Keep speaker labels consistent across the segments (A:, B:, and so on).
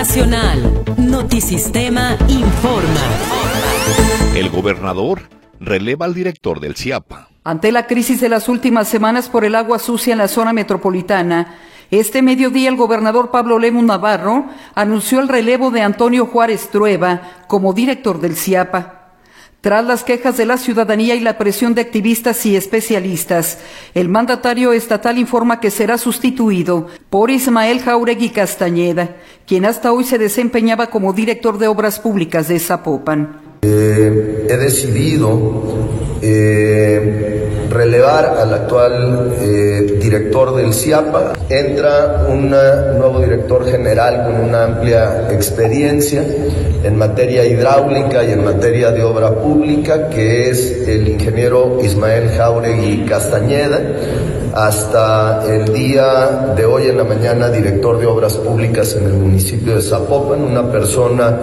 A: Nacional. Notisistema informa.
B: El gobernador releva al director del CIAPA.
C: Ante la crisis de las últimas semanas por el agua sucia en la zona metropolitana, este mediodía el gobernador Pablo Lemus Navarro anunció el relevo de Antonio Juárez Trueba como director del CIAPA. Tras las quejas de la ciudadanía y la presión de activistas y especialistas, el mandatario estatal informa que será sustituido por Ismael Jáuregui Castañeda, quien hasta hoy se desempeñaba como director de Obras Públicas de Zapopan.
D: He decidido relevar al actual director del CIAPA. Entra un nuevo director general con una amplia experiencia en materia hidráulica y en materia de obra pública, que es el ingeniero Ismael Jáuregui Castañeda. Hasta el día de hoy en la mañana, director de Obras Públicas en el municipio de Zapopan, una persona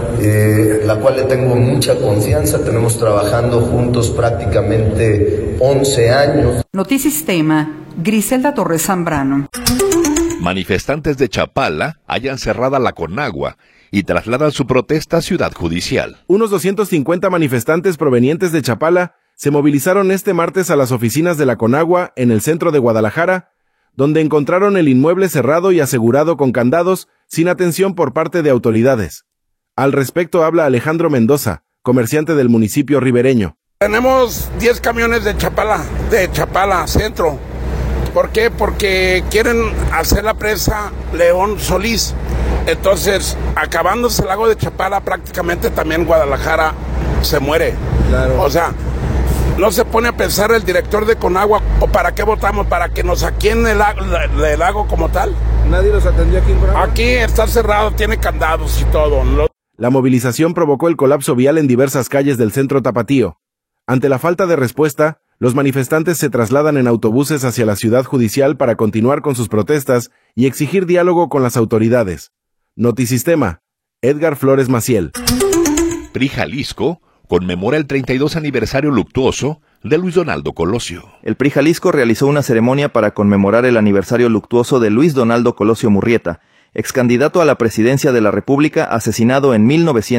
D: la cual le tengo mucha confianza. Tenemos trabajando juntos prácticamente 11 años.
C: Notisistema, Griselda Torres Zambrano.
B: Manifestantes de Chapala hallan cerrada la Conagua y trasladan su protesta a Ciudad Judicial.
E: Unos 250 manifestantes provenientes de Chapala se movilizaron este martes a las oficinas de la Conagua en el centro de Guadalajara, donde encontraron el inmueble cerrado y asegurado con candados sin atención por parte de autoridades. Al respecto habla Alejandro Mendoza, comerciante del municipio ribereño.
F: Tenemos 10 camiones de Chapala Centro. ¿Por qué? Porque quieren hacer la presa León Solís. Entonces, acabándose el lago de Chapala, prácticamente también Guadalajara se muere. Claro. O sea, no se pone a pensar el director de Conagua, ¿o para qué votamos? ¿Para que nos saquen el lago como tal?
G: ¿Nadie los atendió aquí en Conagua?
F: Aquí está cerrado, tiene candados y todo.
E: La movilización provocó el colapso vial en diversas calles del centro tapatío. Ante la falta de respuesta, los manifestantes se trasladan en autobuses hacia la Ciudad Judicial para continuar con sus protestas y exigir diálogo con las autoridades. Notisistema, Edgar Flores Maciel.
B: PRI Jalisco conmemora el 32 aniversario luctuoso de Luis Donaldo Colosio.
H: El PRI Jalisco realizó una ceremonia para conmemorar el aniversario luctuoso de Luis Donaldo Colosio Murrieta, excandidato a la presidencia de la República asesinado en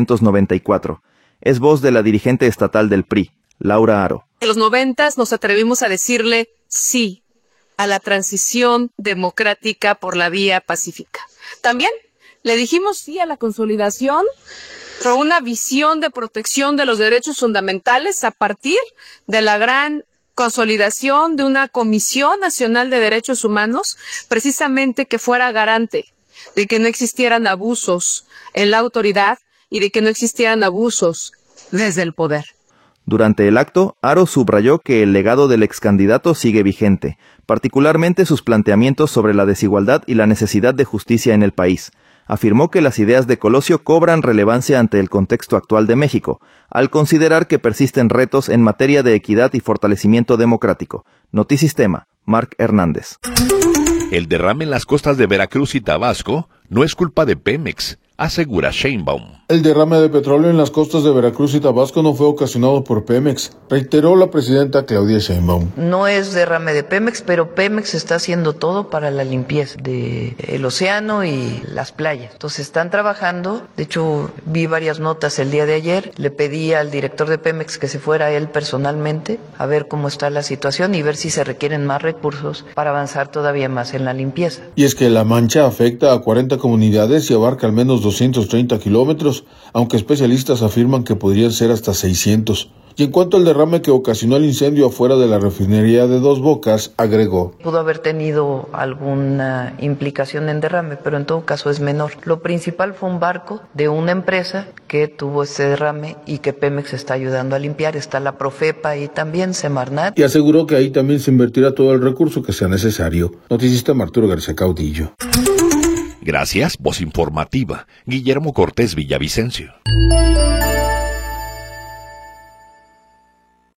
H: 1994. Es voz de la dirigente estatal del PRI, Laura Aro.
I: En los 90 nos atrevimos a decirle sí a la transición democrática por la vía pacífica. También le dijimos sí a la consolidación con una visión de protección de los derechos fundamentales a partir de la gran consolidación de una Comisión Nacional de Derechos Humanos, precisamente que fuera garante de que no existieran abusos en la autoridad y de que no existieran abusos desde el poder.
H: Durante el acto, Aro subrayó que el legado del excandidato sigue vigente, particularmente sus planteamientos sobre la desigualdad y la necesidad de justicia en el país. Afirmó que las ideas de Colosio cobran relevancia ante el contexto actual de México, al considerar que persisten retos en materia de equidad y fortalecimiento democrático. Notisistema, Marc Hernández.
B: El derrame en las costas de Veracruz y Tabasco no es culpa de Pemex, asegura Sheinbaum.
J: El derrame de petróleo en las costas de Veracruz y Tabasco no fue ocasionado por Pemex, reiteró la presidenta Claudia Sheinbaum.
K: No es derrame de Pemex, pero Pemex está haciendo todo para la limpieza del océano y las playas. Entonces están trabajando. De hecho, vi varias notas el día de ayer. Le pedí al director de Pemex que se fuera él personalmente a ver cómo está la situación y ver si se requieren más recursos para avanzar todavía más en la limpieza.
J: Y es que la mancha afecta a 40 comunidades y abarca al menos 230 kilómetros, aunque especialistas afirman que podrían ser hasta 600. Y en cuanto al derrame que ocasionó el incendio afuera de la refinería de Dos Bocas, agregó:
K: pudo haber tenido alguna implicación en derrame, pero en todo caso es menor. Lo principal fue un barco de una empresa que tuvo ese derrame y que Pemex está ayudando a limpiar. Está la Profepa y también Semarnat.
J: Y aseguró que ahí también se invertirá todo el recurso que sea necesario. Notisistema, Arturo García Caudillo.
B: Gracias, voz informativa, Guillermo Cortés Villavicencio.